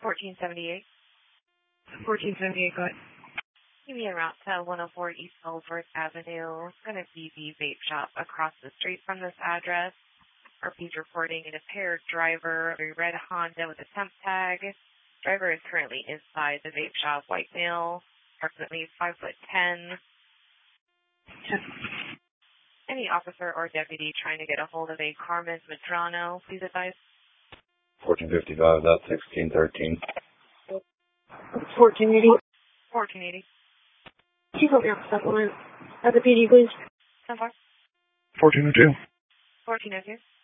1478. 1478, go ahead. Give me a route to 104 East Ellsworth Avenue. It's going to be the vape shop across the street from this address. RP's reporting an impaired driver of a red Honda with a temp tag. Driver is currently inside the vape shop, white male, approximately 5'10". Any officer or deputy trying to get a hold of a Carmen Medrano, please advise. 1455, that's 1613. 1480. 1480. Keep up your supplement at the PD, please. 10-4. 1402. 1402.